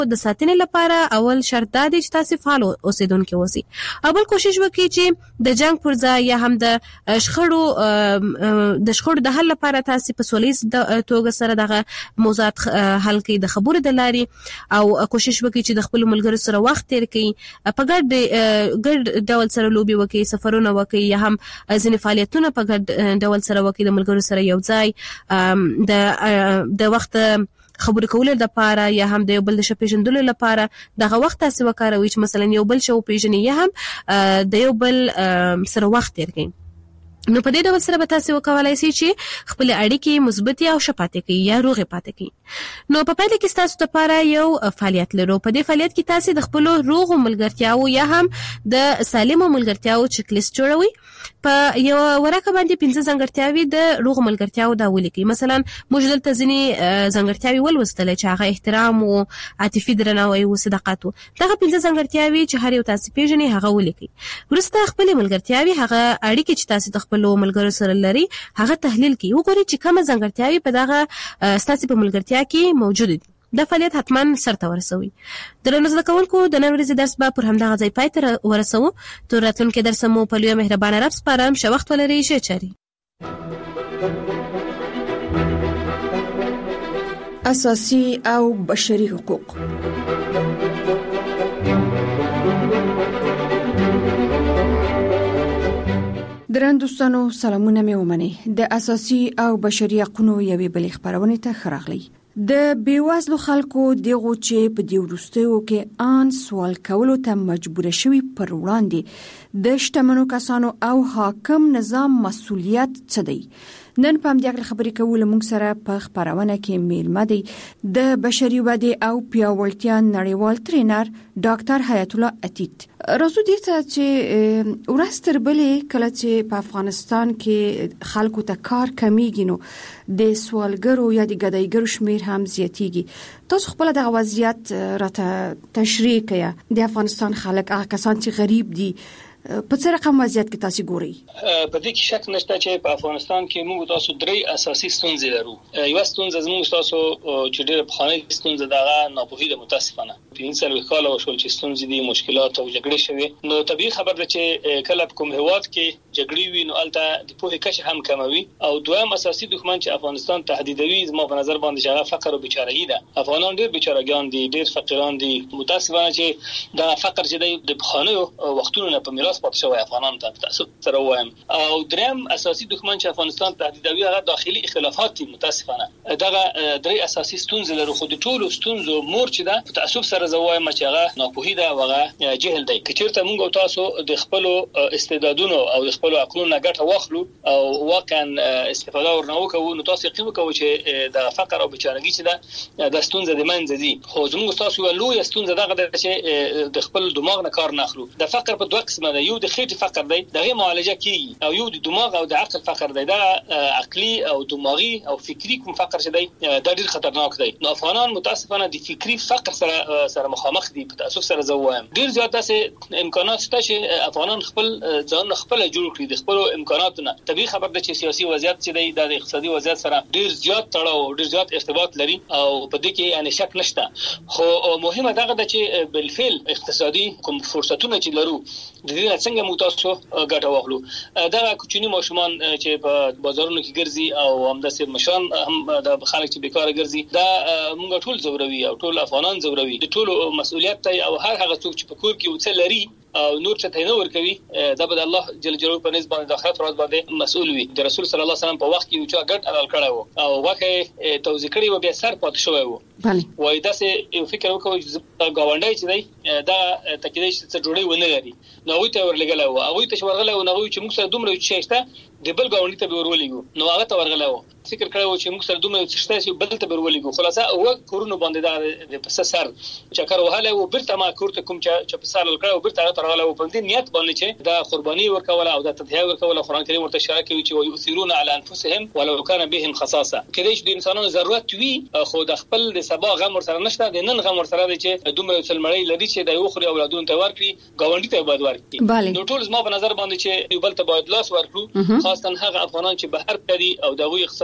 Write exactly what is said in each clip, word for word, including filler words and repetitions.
د ساتنې لپاره اول شرط دا دی چې تاسو فعال اوسیدونکو اوسئ. اول کوشش وکړئ چې د جنگ پر ځای یا هم د شخړو د شخړو د حل لپاره تاسو په سولیز توګه سره دغه موضوعات حل کړئ د خبرو د لارې، او کوشش وکړئ چې د خپل ملګرو سره وخت تیر کړئ، په ګډ ګډ ډول سره لوبي وکړئ، سفرونه وکړئ، یا هم ځینې فعالیتونه په ګډ ډول سره وکړئ د ملګرو سره یو ځای د د وخت خبرې کولو لپاره یا هم د یو بل د شپېژندلو لپاره دغه وخت تاسو وکاروئ چې مثلا یو بل شو پیژنې یا هم د یو بل سره وخت تیر کړئ. نو په دې ډول سره به تاسو وکولای شئ چې خپل اړیکې مثبت او شفافه کړئ یا روغ پاتې کړئ. نو په پایله کې تاسو لپاره یو فعالیت لرو. په دې فعالیت کې تاسو د خپل روغ ملګرتیاو یا هم د سالم ملګرتیاو چک لیست جوړوئ. په یو ورقه باندې پنځه ځانګړتیاوې د روغ ملګرتیاو دا ولیکئ. مثلا موږ دلته ځینې ځانګړتیاوې ولوستلې چې هغه احترام او عاطفي درناوی او صداقت. دغه پنځه ځانګړتیاوې چې هر یو تاسو پیژنئ هغه ولیکئ. وروسته خپل ملګرتیاوې هغه اړیکې چې تاسو د خپل ملګرو سره لري هغه تحلیل کړئ. وګورئ چې کومه ځانګړتیاوې په دغه ستاسو په ملګرتیا کې موجوده دي. دا فعالیت حتما سرته ورسوي. درنو زده کوونکو د نن ورځې درس به پر همدغه ځای پای ته ورسوو. تر راتلونکي درس مو په لوی مهربانه رب سپارم. ښه وخت ولرئ. ښه چاري. اساسي او بشري حقوق. درن دوستانو سلامونه مې ومني. د اساسي او بشري حقوقو یوې بلې خبرونه ته خراغلی. د بیوازلو خلکو دغه چې په دې ورستیو کې ان سوال کولو ته مجبور شوي پر وړاندې د شتمنو کسانو او حاکم نظام مسؤلیت څه دی؟ نن په همدې خبرې کول موږ سره په خبرونه کې میلمه دی د بشري ودې او پیاوړتیا نړیوال ټرینر ډاکټر حیات الله عتیق. راځو دې ته چې ورستر بلې کله چې په افغانستان کې خلکو ته کار کمیږي نو د سوالګرو یا د ګدایګرو شمیر هم زیاتیږي. تاسو خپل د وضعیت راته تشریح کړئ. د افغانستان خلک هغه کسان چې غریب دي په څه رقم وضعیت کې تاسو ګورئ؟ په دې کې شک نشته چې په افغانستان کې موږ تاسو درې اساسي ستونزې لرو. یو ستونزه زموږ تاسو چې ډېر په خانه ستونزه دغه ناپوهي د متاسفانه پنځه کال او شول چې ستونزې دي، مشکلات او جګړې شوي. نو طبيعي خبر ده چې کله په کوم هواد کې جګړې وي نو الته د پوهې کچه هم کموي. او دویم اساسي دښمن چې افغانستان تهدیدوي زموږ په نظر باندې هغه فقر او بیچارهګي ده. افغانان ډېر بیچارهګان دي، ډېر فقیران دي. متاسفانه چې دا فقر چې د خانه وختونو نه په میراث پاتې شوی افغانان ته تاسو سره وایم. او دریم اساسي دښمن چې افغانستان تهدیدوي هغه داخلي اختلافات دي. متاسفانه دغه درې اساسي ستونزې لرو. خو د ټولو ستونزو مور چې ده په تعصب سره زوایم چې هغه ناپوهي ده او هغه جهل دی. کچېرته موږ تاسو د خپل استعدادونو او د خپل عقلونو ګټه واخلو او واقعا استفاده ورنوکو نو تاسو یقین وکړئ چې د فقر او بیچارهګي چې ده د ستونزې د منځ دي. خو موږ تاسو یو لوی ستونزه دغه چې د خپل دماغ نه کار نه اخلو. د فقر په دوه قسمه ده. یو د خېټې فقر دی، دغه معالجه کیږي، او یو د دماغ او د عقل فقر دی. دا عقلي او دماغي او فکری کوم فقر چې دی دا ډیر خطرناک دی. نو افغانان متاسفانه د فکری فقر سره سره مخامخ دي. په تاسو سره زوایم ډیر زیات داسې امکانات شته چې افغانان خپل ځان خپل جوړ کړي د خپل امکاناتونه. طبيعي خبر ده چې سیاسي وضعیت چې دی د اقتصادي وضعیت سره ډیر زیات تړاو ډیر زیات ارتباط لري او په دې کې یعنی شک نشته. خو مهمه دغه ده چې بالفعل اقتصادي کوم فرصتونه چې لرو د دې څنګه مو تاسو ګټه واخلو. دا کوچني ماشومان چې په بازارونو کې ګرځي او همداسې مشران هم د خلک چې بیکاره ګرځي دا موږ ټول زوروي او ټول افغانان زوروي. د ټولو مسؤلیت دی او هر هغه څوک چې په کور کې وڅ لري او نور څه ته نه ور کوي دا به الله جل جلاله په نسبت د آخرت ورځ باندې مسؤل وي. د رسول صلی الله علیه وسلم په وخت کې یو چا ګډ حلال کړی وو او واقع توزیع کړی و بیا سر پات شوی وو. بله وای دا سه یو فکر وکوي چې گاونډي چې دی دا تکیدې چې جوړي ونه لري نو وي ته ورلګلا و او وي ته ورغلا و نو چې موږ سره دومره چې شته د بل گاونډي ته ورولېګو نو هغه ته ورغلا و فکر کړو چې موږ سره دومره چې شته بل ته ورولېګو خلاصه او کورونو باندې دا په سر چکر وهاله و برته ما کورته کوم چې په سر لکړو برته ترغلا و په دې نیت باندې چې دا قرباني ورکوله او دا تضحیه ورکوله. قرآن کریم ورته اشاره کوي چې ويؤثرون على انفسهم ولو كان بهم خصاصه. کله چې د انسانانو ضرورت وي خو د خپل د سبا غم ور سره نشته د نن غم ور سره دی چې دومره سلمړی لري چې د یو خوري اولادونو ته ورکړي گاونډي ته باید ورکړي. نو ټول زما په نظر باندې چې یو بل ته باید لاس ورکړو خاصه هغه افغانان چې بهر کړي او دغه اقتصادي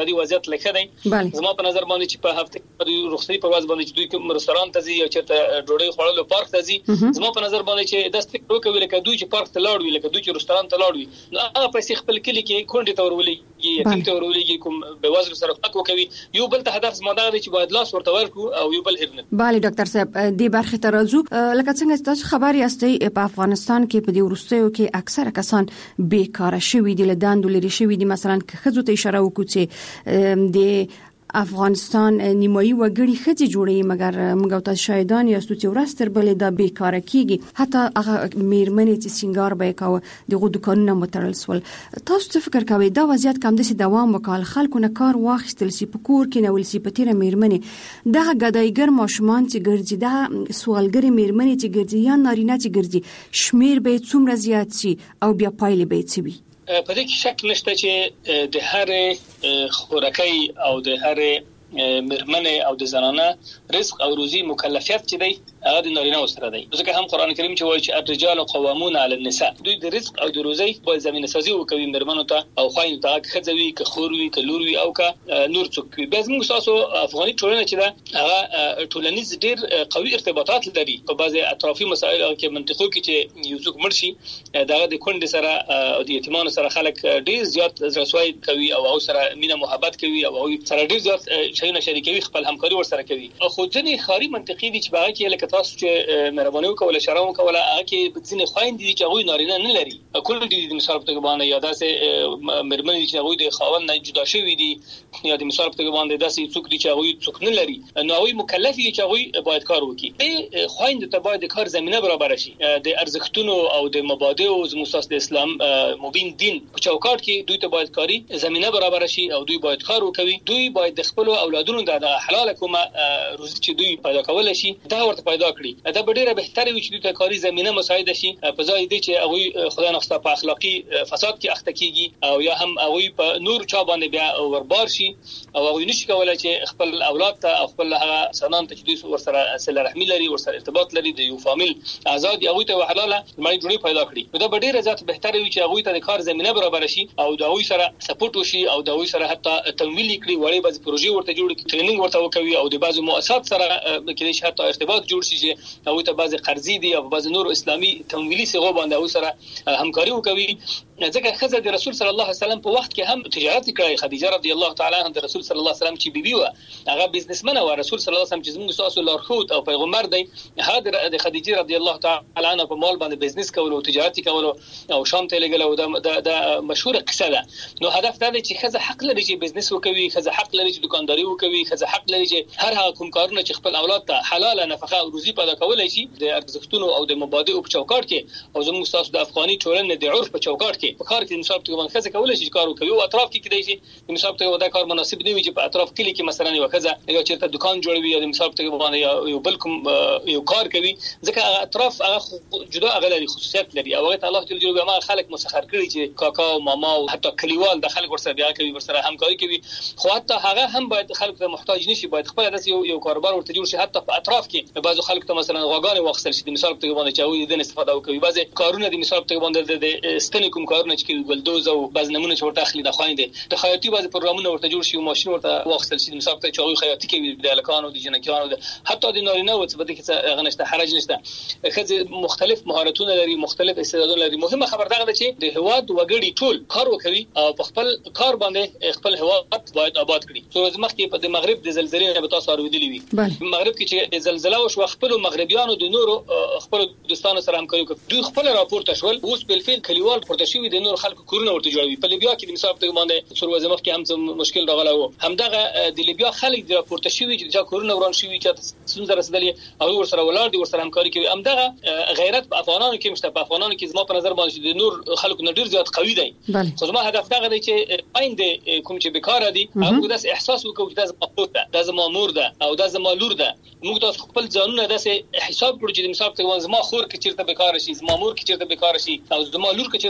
اقتصادي وضعیت لکه دی زما په نظر باندې چې په هفته په رخصتي په ورځ باندې دوی کوم رستوران ته ځي او چیرته ډوډۍ خوړلو پارک ته ځي زما په نظر باندې چې د ستګ وکوي لکه دوی چې پارک ته لاړ وي لکه دوی چې رستوران ته لاړ وي نو هغه پیسې خپل کلی کې کونډې ته ورولېږي یتیم ته ورولېږي کوم به وزر سره فک وکوي یو بل ته هدف زما دا دی چې باید لاس ورته ورکو او یو بل هرنه bali ډاکټر صاحب دې برخه ته راځو لکه څنګه تاسو خبري یاستئ په افغانستان کې په دې ورستیو کې اکثره کسان بیکاره شوي دي له دندو لري شوي دي مثلا که خزو ته اشاره وکړو چې د افغانستان نیمایي وګړي خځې جوړي مګر موږ تاسو شاهدان یاستو چې ورستر بلې د بیکاره کیږي حتی هغه میرمنې چې سنگار به کاوه دغه دکانونه متړل سول تاسو څه فکر کوئ دا وضعیت کوم دسي دوام وکړ خلکو نه کار واخیستل سی په کور کې نو سی پتیره میرمنې دغه غدایګر ماشومان چې ګرځي دا سوالګری میرمنې چې ګرځي یا نارینه چې ګرځي شمیر به څومره زیات شي او بیا پایلې به څه وي په دې کې شک نشته چې د هر خوراکي او د هر مرمنه او د زنانه رزق او روزي مکلفیت چې دی هغه د نارینه سره دی ځکه هم قران کریم چې وایي چې الرجال قوامون علی النساء دوی د رزق او د روزي په زمينه سازي وکوي مرمنو ته او خوایي ته خځوي که خوروي که لوروي او که نور څوک وي بس موږ تاسو افغاني ټولنه چې دا هغه ټولنیز ډیر قوي ارتباطات لري په بعضي اطرافي مسایل کې منطقو کې چې یو څوک مرشي دغه د کونډې سره او د یتیمانو سره خلک ډیر زیات رسوي کوي او هغه سره مینه محبت کوي او هغه سره ډیر زیات شایونه شریکوي خپل همکاري ورسره کوي خو ځنې خاري منطقي دي چې باغ کې لکه تاسو چې مهرباني وکوله شرم وکوله هغه کې ځنې خويند دي چې هغه نارینه نه لري کول دي د مثال په توګه باندې یا داسې مرمن دي چې هغه د خاوند نه جدا شوی دي یا د مثال په توګه باندې داسې څوک دي چې هغه څوک نه لري نو هغه مکلف دي چې هغه باید کار وکړي به خويند ته باید کار زمينه برابر شي د ارزښتونو او د مبادئ او مساس د اسلام مبین دین په چوکاټ کې دوی ته باید کاری زمينه برابر شي او دوی باید کار وکړي دوی باید د خپل اولادونو د حلال کومه روزي چې دوی پیدا کول شي دا ورته پیدا کړي دا ډیره بهتره وي چې دوی ته کاری زمينه مساعده شي په ځای دي چې هغه خدای نخسته په اخلاقی فساد کې اخته کیږي او یا هم هغه په نور چا باندې بیا وربار شي او هغه نشي کولای چې خپل اولاد ته او خپل هغه سنان ته چې دوی ورسره صله رحمی لري ورسره ارتباط لري د یو فامیل آزاد هغه ته حلاله مړی جوړي پیدا کړي دا ډیره ذات بهتره وي چې هغه ته کار زمينه برابر شي او د هغه سره سپورټ وشي او د هغه سره حتی تمویل کړي وړي بعض پروژې ورته جوړ کړي ټریننګ ورته وکوي او د بعضو مؤسسات سره کې د حتی ارتباط جوړ شي چې هغه ته بعض قرضې دي او بعض نور اسلامي تمویلي صغو باندې او سره همکاري وکوي ځکه خزه د رسول صلی الله علیه وسلم په وخت کې هم تجارت کړی خدیجه رضی الله تعالی عنها د رسول صلی الله علیه وسلم چې بیبي و هغه بزنسمن او رسول صلی الله علیه وسلم چې زموږ تاسو لارښود او پیغمبر دی هغه د خدیجه رضی الله تعالی عنها په مال باندې بزنس کول او تجارت کول او شام ته لګل او د مشهور قصه ده نو هدف دا دی چې خزه حق لري چې بزنس وکوي خزه حق لري چې دکانداري وکوي خزه حق لري چې هر هغه کوم کارونه چې خپل اولاد ته حلاله نفقه او روزي پیدا کولای شي د ارزښتونو او د مبادئ په چوکاټ کې او زموږ تاسو د افغاني ټولنې د عرف په چوکاټ کې په کار کې مثال په توګه خزه کولای شي کار وکوي او اطراف کې کېدای شي مثال په توګه دا کار مناسب نه وي چې په اطراف کې کې مثلا یو خزه یا چیرته دکان جوړوي یا مثال په توګه باندې یو بل کوم یو کار کوي ځکه هغه اطراف هغه جدا هغه لري خصوصیت لري او هغه الله جل جلاله ما خلک مسخر کړي چې کاکا او ماما او حتی کلیوال د خلک ورسره بیا کوي ورسره همکاري کوي خو حتی هغه هم باید خلک ته محتاج نشي باید خپل داس یو یو کاروبار ورته جوړ شي حتی په اطراف کې بعضو خلک ته مثلا غواګانې واخصل شي مثال په توګه باندې چې هغه د استفاده کوي بعضي کارونه د مثال په توګه باندې د ستنې کوم کارونه چې ګلدوز او بعض نمونه چې ورته اخلي د خويندې د خیاطي بعض پروګرامونه ورته جوړ شي او ماشين ورته واخصل شي مثال په توګه خیاطي کوي د لکانو د جنکانو حتی د نارینه او څه بده کې غنښت حرج نشته خځه مختلف مهارتونه لري مختلف استعدادونه لري مهمه خبر دا ده چې د هواد وګړي ټول کار وکوي او په خپل کار باندې خپل هواد باید آباد کړي څو ورځې مخکې په مغرب د زلزلې نه به تاسو اوریدلې وي مغرب کې چې زلزلہ وشو خپل مغربيانو د نورو خپل دوستانو سره همکاري وکړه دوی خپل راپورټ شول اوس بل فعل کلیوال پورته شوی د نور خلکو کورونه ورته جوړوي په لیبیا کې د مثال په باندې څو ورځې مخکې هم مشکل راغلی و همدغه د لیبیا خلک د راپورټ شوی چې چې کورونه وران شوی چې څنګه رسیدلې او ورسره ولار دي ورسره همکاري کوي همدغه غیرت په افغانانو کې مشته په افغانانو کې زما په نظر باندې د نور خلکو نه ډیر زیات قوي دی خو زما هدف دا دی چې آینده کوم چې بیکاره دي هغه داس احساس وکړي چې دا زما ده دا زما مور ده او دا زما لور ده موږ تاسو خپل ځانونه داسې حساب کړو چې مثال په زما خور کې چیرته بیکاره شي زما مور کې چیرته بیکاره شي او زما لور کې چیرته بیکاره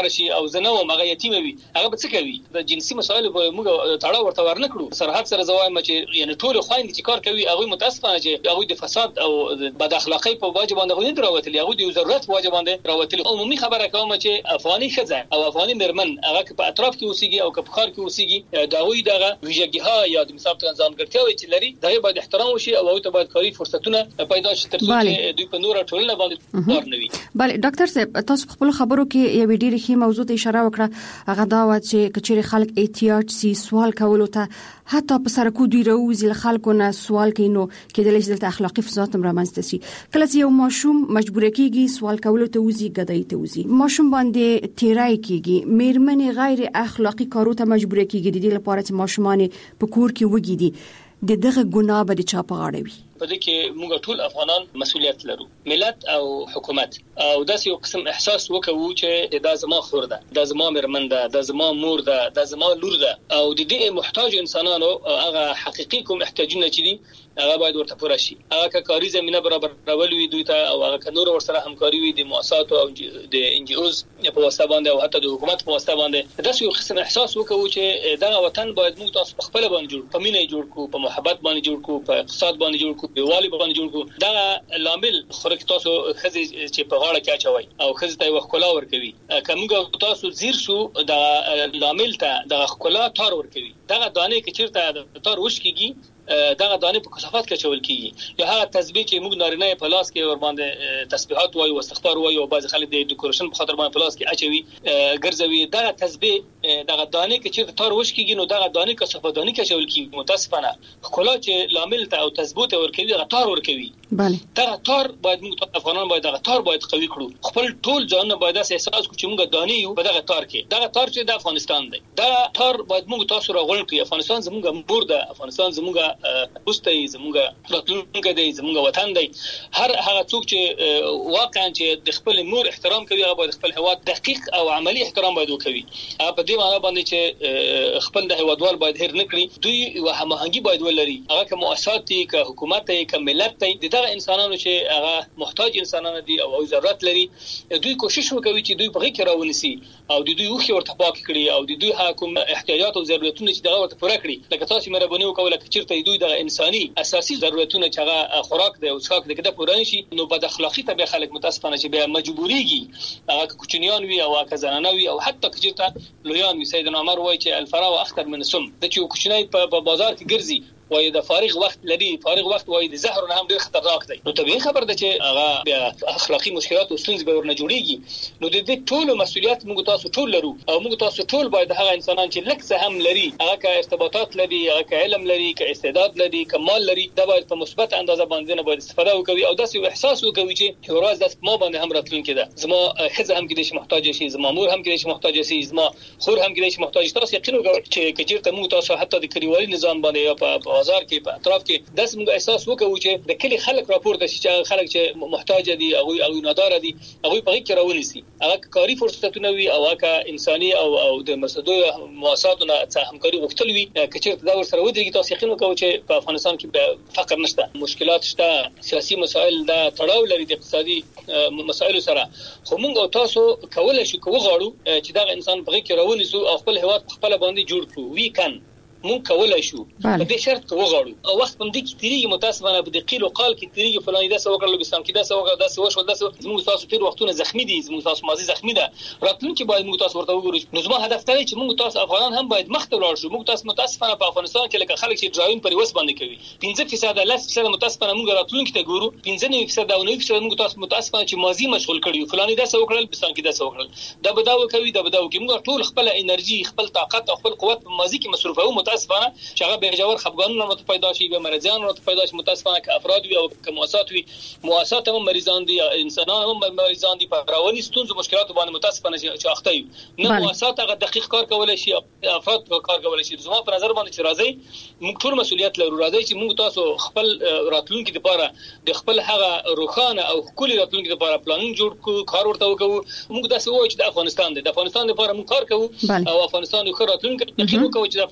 راشي او زنه او مغه یتیم وي هغه به څه کوي د جنسي مسایل په موږ تړاو ورته ورنکړو سرحد سره زوایم چې یعنی ټول خويند چې کار کوي هغه متاسفانه چې هغه د فساد او بد اخلاقی په واجب باندې غوډه راوتلی هغه د ضرورت په واجب باندې راوتلی عمومي خبره کوم چې افغاني خزه او افغاني مرمن هغه په اطراف کې اوسېږي او په خار کې اوسېږي دا وی دغه ویژګیها یا د مثال ځانګړتیاوي چې لري دا باید احترام وشي او هغه ته باید کاري فرصتونه پیدا شي ترڅو چې دوی په نور ټولنه باندې کار نه وي. بله ډاکټر صاحب تاسو خپل خبرو کې یو ډېر ښه موضوع ته اشاره وکړه هغه دا و چې کچېر خلک احتیاط سي سوال کولو ته حتی په سرکو دوی راوځي خلکو نه سوال کوي نو کېدلی شي د اخلاقی فساد هم رامنځته شي. کله چې یو ماشوم مجبور کیږي سوال کولو ته وځي غدای ته وځي ماشوم باندې تیرای کیږي میرمنې غیر اخلاقی کارو ته مجبور کیږي د دې لپاره چې ماشومان په کور کې وګیدي د دغه ګناه به د چا په غاړه وي. په دې کې موږ ټول افغانان مسؤلیت لرو ملت او حکومت او داسې یو قسم احساس وکړو چې دا زما خور ده دا زما مرمن ده دا زما مور ده دا زما لور ده او د دې محتاج انسانانو هغه حقيقي کوم احتیاجونه چې دي هغه باید ورته پوره شي هغه کاري زمينه برابرول وي دوی ته او هغه نور ورسره همکاري وي د مؤسسات او د ان جي اوز په واسطه باندې او حتی د حکومت په واسطه باندې داسې یو قسم احساس وکړو چې دا وطن باید موږ تاسو په خپل باندې جوړ په مینه جوړ کو په محبت باندې جوړ کو په اقتصاد باندې جوړ کو په والی باندې جوړ کو دا لامل خورک تاسو خزي چې په غاړه کې اچوي او خزي ته وخکلا ور کوي کومګه تاسو زیر شو دا لامل ته د خکلا تار ور کوي دا دانه کې چیرته تار وش کیږي دغه دانه په کثافات کې چول کیږي یا هغه تسبیح چې موږ نارینه په لاس کې ور باندې تسبیحات وایو او استغفار وایو او بعض خلک د ډیکوریشن په خاطر باندې په لاس کې اچوي ګرځوي دغه تسبیح دغه دانه کې چې تار وش کیږي نو دغه دانه کثافات دانه کې چول کیږي متاسفانه خلا چې لامل ته او تثبوت ور کوي دغه تار ور کوي بله دغه تار باید موږ افغانان باید دغه تار باید قوي کړو خپل ټول ځان باید احساس کړو چې موږ دانه یو په دغه تار کې دغه تار چې د افغانستان دی دا تار باید موږ تاسو راغون کړی افغانستان زموږ مور ده افغانستان زموږ پوسټ زموږ راتلونکي دی زموږ وطن دی هر هغه څوک چې واقعا چې د خپل مور احترام کوي هغه باید خپل هواد دقیق او عملی احترام باید وکوي په دې معنی باندې چې خپل د هوادوال باید هیر نکړي دوی و هماهنګي باید ولري هغه کوم مؤسسات دي که حکومت دی که ملت دی دغه انسانانو چې هغه محتاج انسانان دي او ضرورت لري دوی کوشش وکوي چې دوی په غي کې راونسي او د دوی وخت ورته پاک کړي او د دوی حکوم احتیاجات او ضرورتونه چې دغه ورته پوره کړي لکه تاسو مهرباني وکوله چې چیرته دوی د انساني اساسي ضرورتونه چې هغه خوراک دی او څښاک دی کده پوره نشي نو بد اخلاقی ته به خلک متاسفانه چې به مجبوريږي هغه کوچنیان وي او هغه زنانه وي او حتی کچته لویان وي سیدنا عمر وایي چې الفراو اخطر من السم د چې کوچنی په بازار کې ګرځي وای د فارغ وخت لري فارغ وخت وای د زهر نه هم ډیر خطرناک دی نو طبيعي خبر ده چې هغه بیا اخلاقی مشکلات او ستونزې به ورنه جوړيږي نو د دې ټول مسؤلیت موږ تاسو ټول لرو او موږ تاسو ټول باید هغه انسانان چې لکه هم لري هغه کا ارتباطات لري هغه کا علم لري کا استعداد لري کا مال لري دا باید په مثبت اندازه باندې نه باید استفاده وکړي او داسې احساس وکړي چې ورځ د ما باندې هم راتلونکي ده زما خزه هم کې د محتاج شي زما مور هم کې د محتاج شي زما خور هم کې د محتاج تاسو یقین وکړئ چې کچیرته موږ تاسو حتی د کلیوالي نظام باندې یا په بازار کې په اطراف کې داس موږ احساس وکړو چې د کلی خلک راپورته شي چې خلک چې محتاج دي او او نادار دي هغه په کې راونی سي هغه کاری فرصتونه وي او هغه انساني او او د مسدو مؤسساتونو څخه همکاري غوښتل وي کچېر دا ور سره ودرېږي تاسو یقین وکړو چې په افغانستان کې فقر نشته مشکلات شته سیاسي مسایل دا تړاو لري د اقتصادي مسایلو سره خو موږ تاسو کولای شو کوو غواړو چې دا انسان په کې راونی سو او خپل هواد خپل باندې جوړ کړو وی کان مونږ کولای شو په دې شرط کې وغواړو او وخت په دې کې تیریږي متاسفانه په دې قیل او قال کې تیریږي فلاني دا څه وکړل لوبستان کې دا څه وکړل دا څه وشو دا څه زموږ تاسو تیر وختونه زخمی دي زموږ تاسو ماضي زخمی ده راتلونکي باید موږ تاسو ورته وګورو نو زما هدف دی چې موږ تاسو افغانان هم باید مخ ته لاړ شو موږ تاسو متاسفانه په افغانستان کې لکه خلک چې ډراین پر وس باندې کوي پنځه فیصد لاس فیصد متاسفانه موږ راتلونکي ته ګورو پنځه نه فیصد او نه فیصد موږ تاسو متاسفانه چې ماضي مشغول کړیو فلاني دا څه وکړل لوبستان کې دا څه وکړل دا بداو کوي دا بداو کوي موږ ټول خپل انرژي خپل طاقت او خپل قوت په ماضي کې مصرفو متاسفانه هغه به جوړ خفګانونه مت پیدا شي به مرزان مت پیدا شي متاسفانه ک افراد وي او ک مؤسسات وي مؤسسات هم مریضان دي انسانان هم مریضان دي په رواني ستونزو مشکلات باندې متاسفانه چې اخته وي نه مؤسسات هغه دقیق کار کولای شي افراد کار کولای شي زما په نظر باندې چې راځي موږ ټول مسؤلیت لرو راځي چې موږ تاسو خپل راتلونکي لپاره د خپل هغه روخانه او کلی راتلونکي لپاره پلان جوړ کو کار ورته وکړو موږ داسې وایو چې د افغانستان د افغانستان لپاره موږ کار کوو او افغانستان یو راتلونکي تقریبا کوو چې د افغانستان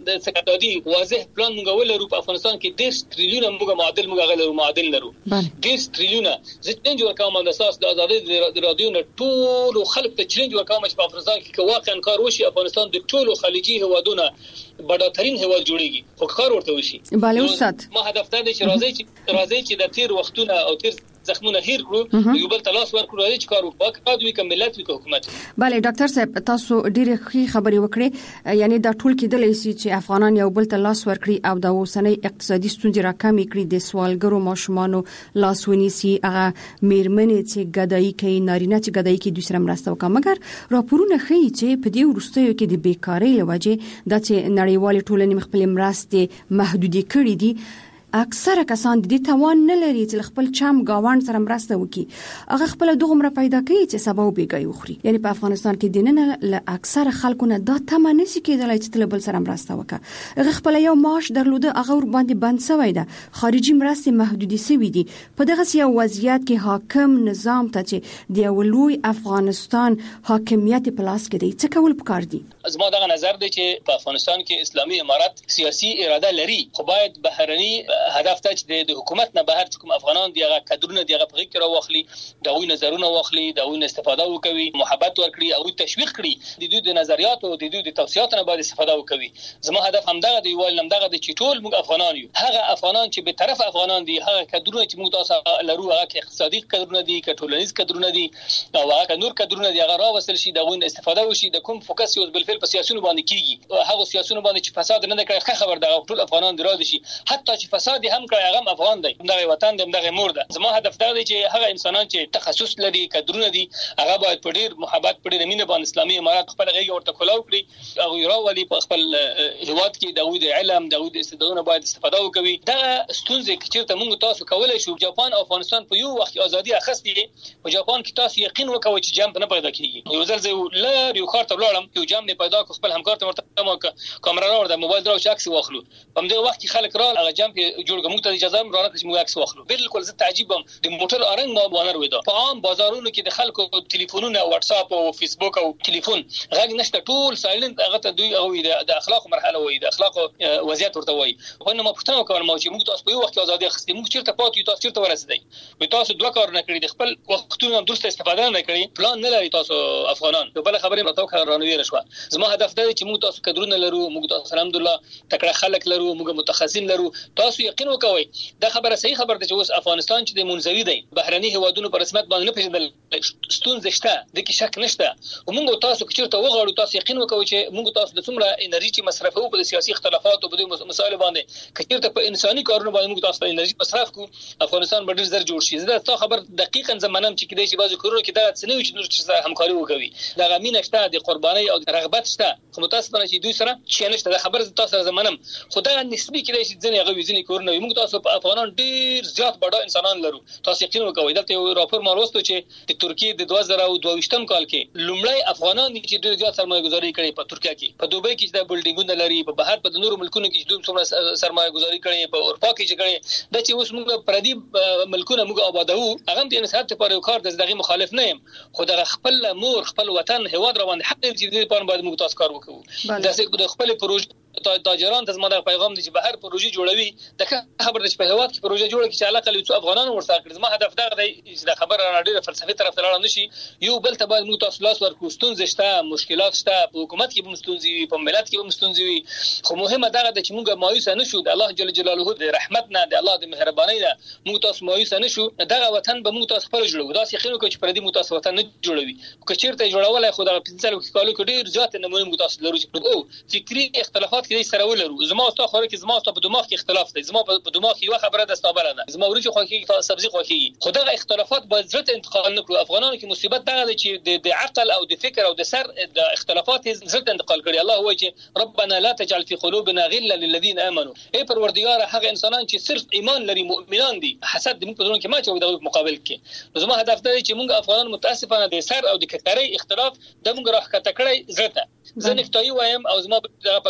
د اقتصادي واضح پلان موږ ولرو په افغانستان کې دیش تریلیونه موږ معادل موږ غلرو معادل لرو دیش تریلیونه زه چیلنج ورکوم د اساس د ازادي د رادیو نه ټول خلک ته چیلنج ورکوم چې په افغانستان کې واقعا کار وشي افغانستان د ټولو خلیجي هوادونو بډاترین هواد جوړیږي خو کار ورته وشي. بله استاد ما هدف ته چې راځي چې راځي چې د تیر وختونه او تیر زخمونه هیر کړو یو بل تلاش ورکړو چې کار وکړو کډوي کوم ملت وکړو حکومت. بله ډاکټر صاحب تاسو ډېر ښه خبرې وکړې یعنی دا ټول کېدلی شي چې افغانان یو بل تلاش ورکړي او د اوسنۍ اقتصادي ستونزې راکمې کړي د سوالګرو ماشومانو لاس ونیسي هغه میرمنې چې ګدایي کوي نارینه چې ګدایي کوي دوی سره مرسته وکړي. مګر راپورونه ښیي چې په دې وروستیو کې د بیکارۍ له وجې دا چې نړیوالې ټولنې خپلې مرستې محدودې کړې دي اکثره کسان د دې توان نه لري چې خپل چم گاوند سره مرسته وکړي هغه خپل دغه پیدا کوي چې سبا وبېږي وخوري. یعنی په افغانستان کې دینه له اکثره خلکو نه دا تمه نشي کېدلای چې تل بل سره مرسته وکړي هغه خپل یو معاش درلوده هغه ور باندې بند شوی ده خارجي مرستې محدودې شوي دي په دغه یو وضعیت کې حاکم نظام ته چې د ولوی افغانستان حاکمیت په لاس کې دی څه کول پکار دي؟ زما دغه نظر دی چې په افغانستان کې اسلامي امارت سیاسي اراده لري خو باید بهرني هدف ته چې د حکومت نه بهر کوم افغانان دیغه کډرونه دیغه په غیر واخلي دغه نظرونه واخلي دغه استفاده وکوي محبت ورکړي او تشویق کړي د دوی د نظریات او د دوی د توصيات نه باید استفاده وکوي. زما هدف همدغه دی ویل همدغه د چې ټول موږ افغانان یو هغه افغانان چې به طرف افغانان دي هغه کډرونه چې موږ تاسو لرو هغه اقتصادي کډرونه دي کټولنیز کډرونه دي او هغه نور کډرونه دي هغه راوصل شي دغه استفاده وشي د کوم فوکس یو بل فعل په سیاسيونو باندې کیږي هغه سیاسيونو باندې چې فساد نه کوي خبر دغه ټول افغانان دراد شي حتی چې فساد هم کوي هغه افغان دی دغه وطن دی دغه مور ده. زما هدف دا دی چې هغه انسانان چې تخصص لري کډرونه دي هغه باید په ډیر محبت په ډیر مینه باندې اسلامي امارات خپل غیږ ورته کولاو کړي او راولي په خپل هیواد کې دغه د علم دغه د استعدادونو باید استفاده وکوي. دغه ستونزې چې ته موږ تاسو کولای شو جاپان او افغانستان په یو وخت ازادي اخستې په جاپان کې تاسو یقین وکوي چې جام نه پیدا کیږي یو ځل زه لار یو خاطر لاړم یو جام نه پیدا کو خپل همکار ته ورته ما کیمرا راوړم موبایل دراو چې عکس واخلو په دې وخت کې خلک را هغه جام کې جوړ کوم ته اجازه رانه چې موږ عکس واخلو بالکل زه تعجبم د موټر ارنګ ما بانر وېدا په عام بازارونو کې د خلکو ټلیفونونه واتس اپ او فیسبوک او ټلیفون غږ نشته ټول سایلنت هغه ته دوی هغه د اخلاق مرحله وې د اخلاق وضعیت ورته وې خو نو ما پښتنه کوم چې موږ تاسو په یو وخت ازادي اخستې موږ چیرته پاتې تاسو چیرته ورسېدای وي تاسو دوه کار نه کړی د خپل وختونو درسته استفاده نه کړی پلان نه لري تاسو افغانان په بل خبره متو کارانوي رشوه. زما هدف دا چې موږ تاسو کډرونه لرو موږ تاسو الحمدلله تکړه خلک لرو موږ متخصصین لرو تاسو یقین وکوي دا خبره صحیح خبره ده چې اوس افغانستان چې د منځوي دی بهرني هوادونو په رسمیت باندې نه پیژندل ستونزه شته د کې شک نشته او موږ تاسو کچرته وغواړو تاسو یقین وکوي چې موږ تاسو د څومره انرژي چې مصرفو په سیاسي اختلافات او په دې مسایلو باندې کچرته په انساني کارونو باندې موږ تاسو انرژي مصرف کو افغانستان به ډیر زر جوړ شي. زه تاسو خبر دقیقاً زمانم چې کېدای شي بعضی کورونه کې دا څه نه وي چې نور چې همکاري وکوي دا غمینه شته د قرباني او رغبت شته خو متاسفانه چې دوی سره چې نشته دا خبر تاسو زمانم خدای نسبی کېدای شي ځنې هغه وزنی کورونه موږ تاسو په افغانان ډیر زیات بډا انسانان لرو تاسو یقین وکوي دلته یو راپور ما وروسته چې د ترکیه د دوه زره او دوه ویشتم کال کې لومړی افغانان چې ډیر زیات سرمایه گذاري کړې په ترکیه کې په دوبۍ کې د بلډینګونو لري په بهر په نورو ملکونو کې چې دوی سرمایه گذاري کړې په اروپا کې چې کړې د چې اوس موږ پردي ملکونه موږ آبادو هغه د انسان لپاره یو کار دغه مخالف نه يم خو د خپل مور خپل وطن هواد روان حق دې په باندې موږ تاسو کار وکړو د خپل پروژه تاجران د زموږ پیغام دی چې بهر پروژې جوړوي د خبر د په هواد کې پروژه جوړه کې چې علاقه لوي افغانان ورسره کړ زما هدف دا دی چې د خبر راډیو فلسفي طرف ته لاړ نشي یو بل ته باید موږ تاسو لاس ورکو ستونزې شته مشکلات شته په حکومت کې به مستونزي وي په ملت کې به مستونزي وي خو مهمه دا ده چې موږ مایوس نه شو د الله جل جلاله د رحمت نه د الله د مهرباني نه موږ تاسو مایوس نه شو دغه وطن به موږ تاسو خپل جوړو دا څه خینو چې پردي موږ تاسو وطن نه جوړوي که چیرته جوړولای خو دا پنځه کالو کې ډیر ځات نمونه موږ تاسو لرو چې او فکری اختلافات کې سره ولرو زما او تاسو کې زما او په دماغ کې اختلاف دی زما په دماغ کې یو خبره ده ستابره ده زما ورچ خو کې سبزي خو کې خدای اختلافات باید زړه انتقال نکړو افغانانو کې مصیبت دا ده چې د عقل او د فکر او د سر د اختلافات زړه انتقال کړي الله وایي چې ربنا لا تجعل في قلوبنا غلا للذين امنوا ای پروردگار هغه انسانان چې صرف ایمان لري مؤمنان دي حسد دې په دونه کې ما چې د مقابل کې زما هدف دا چې موږ افغانان متاسفانه د سر او د ککرۍ اختلاف د موږ راخته کړی زړه زه نفتای وایم او زما په پګړی وای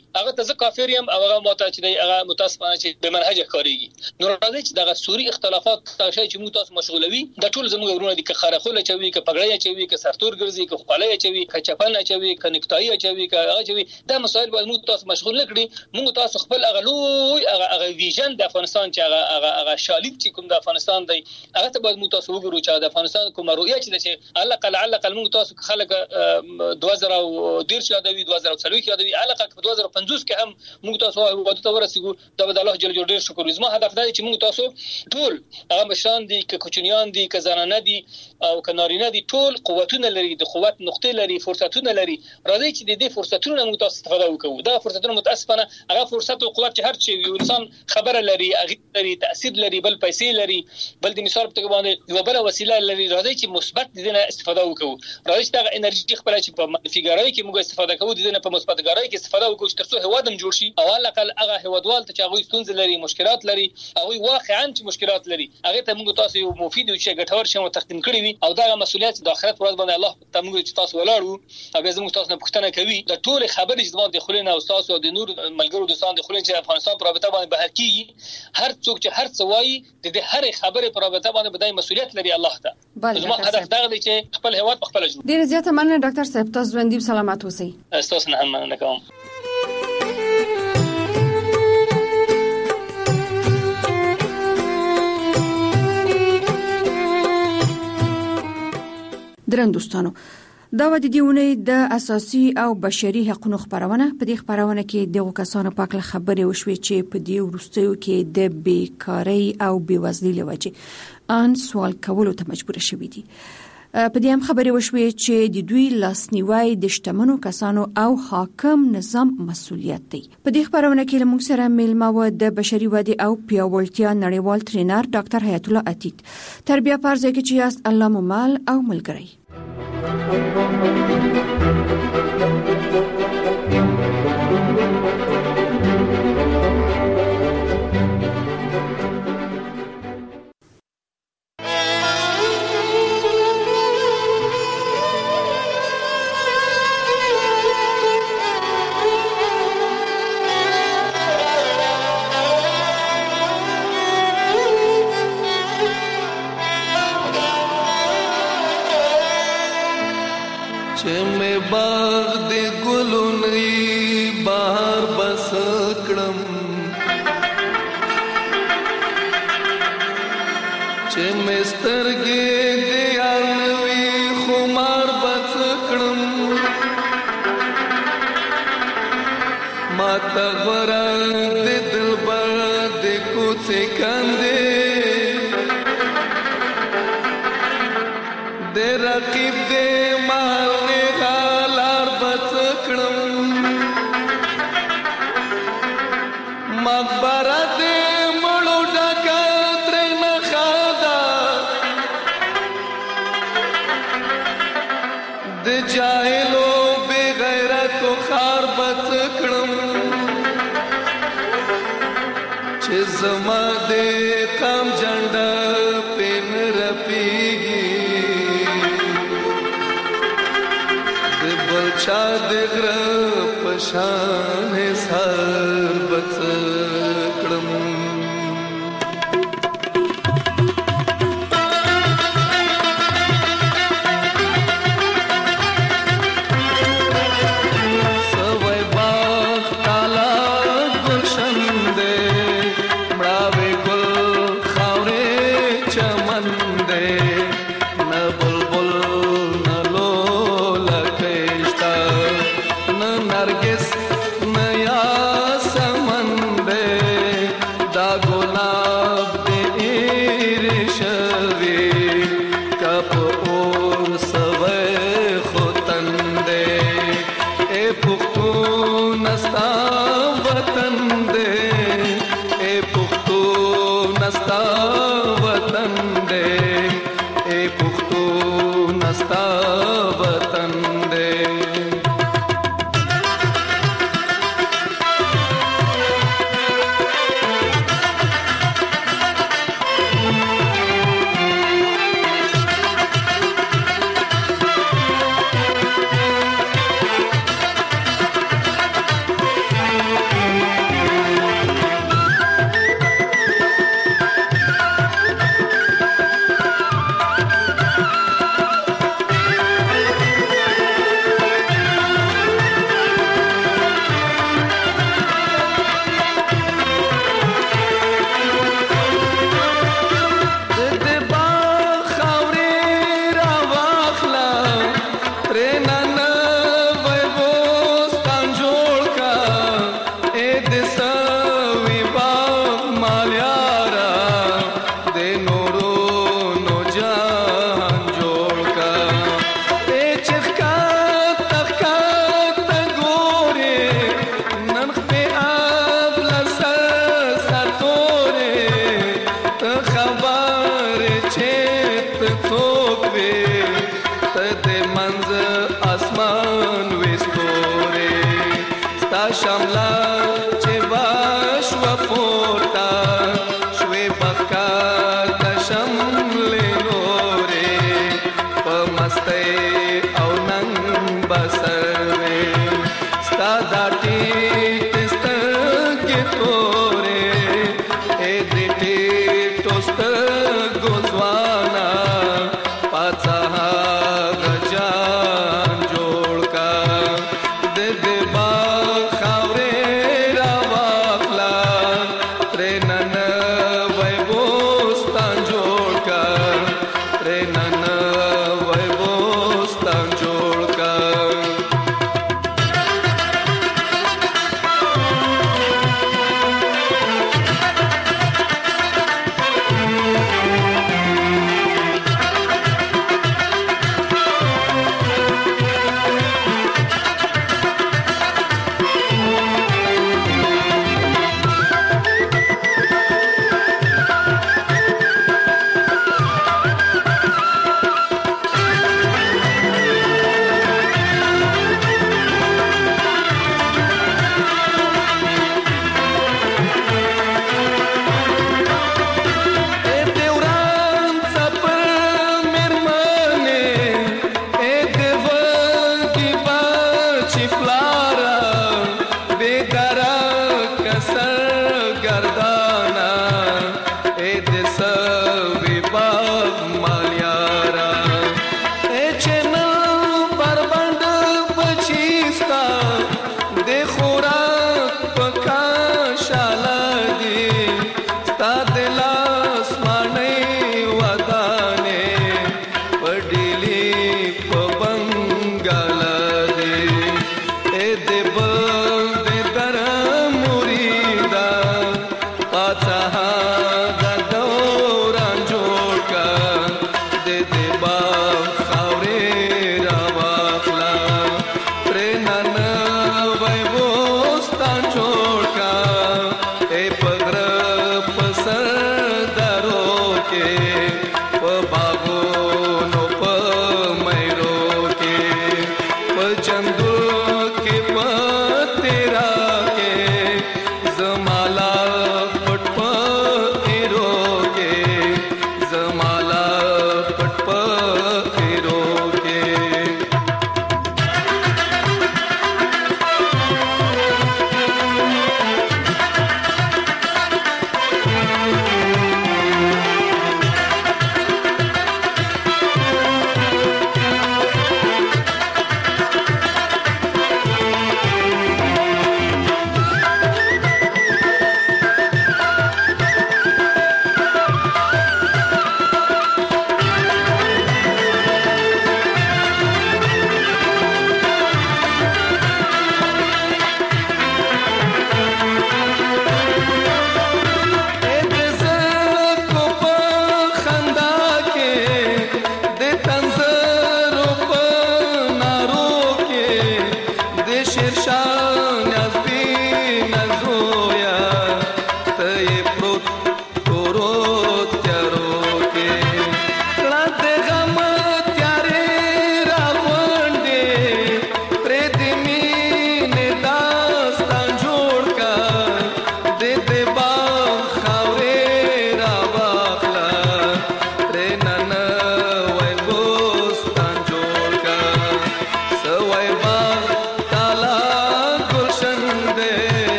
هغه ته کافر یم او هغه ماته چې دی هغه متاسفانه چې به منهج کاریږي. نو راځي چې دغه سوري اختلافات تاسو چې موږ تاسو مشغولوي د ټول زموږ ورونه دي که خارخوله چوي که پګړی چوي که سرتور ګرځي که خپلای چوي که چپن چوي که نکتای چوي که هغه چوي دا مسائل باید موږ تاسو مشغول نکړي. موږ تاسو خپل هغه لوی هغه هغه ویژن د افغانستان چې هغه هغه هغه شالید چې کوم د افغانستان دی هغه ته باید موږ تاسو وګورو چې د افغانستان کومه رؤیه چې الله قل علق موږ تاسو خلک دوه زره ودېرش یادوي دوه زره وڅلوېښت یادوي علقه په دوه زره پنځوس کې هم موږ تاسو وګورو ته ورسېږو د الله جل جلاله ډېر شکر. زما هدف دا دی چې موږ تاسو ټول هغه مشران دي که کوچنیان دي که زنانه دي او که نارینه دي ټول قوتونه لري د قوت نقطې لري فرصتونه لري. راځي چې د دې فرصتونو موږ تاسو استفاده وکړو. دا فرصتونه متاسفانه هغه فرصت او قوت چې هر چی یو انسان خبره لري هغه لري تاثیر لري بل پیسې لري بل د مثال په باندې یو بل وسیله لري. راځي چې مثبت دې نه استفاده وکړو. راځي چې دا انرژي خپل چې په منفي ګرایي کې موږ استفاده کوو دې نه په مثبت ګرایي کې استفاده وکړو ترڅو هوادم جوړ شي او الاقل هغه هوادوال ته چې هغه ستونزې لري مشکلات لري هغه واقعا چې مشکلات لري هغه ته موږ تاسو یو مفید او چې ګټور شي او تقدیم کړی وي او دا مسؤلیت د آخرت پر ورځ باندې الله ته موږ چې تاسو ولاړو او به زموږ تاسو نه پوښتنه کوي د ټول خبرې چې د خلینو او تاسو د نور ملګرو دوستان د خلینو چې افغانستان پر رابطه باندې بحث کیږي هر څوک چې هر څه وایي د دې هر خبرې پر رابطه باندې بدای مسؤلیت لري الله ته. زما هدف دا دی چې خپل هیواد په خپل جوړ. ډیر زیاته مننه ډاکټر صاحب تاسو ژوندۍ سلامات اوسئ. تاسو نه هم مننه کوم. درن دوستانو دا و د دیونې د اساسي او بشري حقوقو خبرونه په دې خبرونه کې دغه کسانو په اړه خبرې وشوي چې په دې ورستیو کې د بیکاری او بیوزلۍ لوجه ان سوال کولو ته مجبور شوي دي. په دې هم خبرې وشوي چې د دوی لاسنیوي د شتمنو کسانو او حاکم نظام مسؤلیت دی. په دې خبرونه کې موږ سره میلمه و د بشري ودې او پیاوړتیا نړیوال ټرینر ډاکټر حیات الله عتیق. تربیه پرځای کې چې یاست الله ممال او ملګری. څوک وې ته د منځ اسمان وستورې ستا شمله چې بشو پورته شوې بخکات شملې نورې په مستۍ او ننګ بسر وې ستا دا ټیټ سترګې تورې اې دې ټیټو سترګو ځوانا پاڅه هغه جان جوړ کا د دې باغ خاورې راواخلا ترې نن وای بوستان جوړ کا ترې